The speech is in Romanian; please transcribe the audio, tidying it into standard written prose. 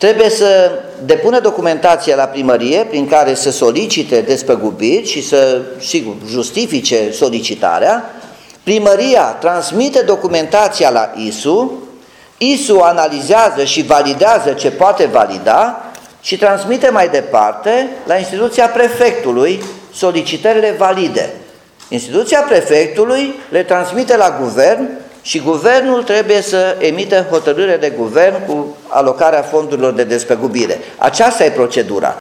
trebuie să depună documentația la primărie prin care să solicite despăgubiri și să, sigur, justifice solicitarea. Primăria transmite documentația la ISU, ISU analizează și validează ce poate valida și transmite mai departe la instituția prefectului solicitările valide. Instituția prefectului le transmite la guvern și guvernul trebuie să emită hotărâre de guvern cu alocarea fondurilor de despăgubire. Aceasta e procedura.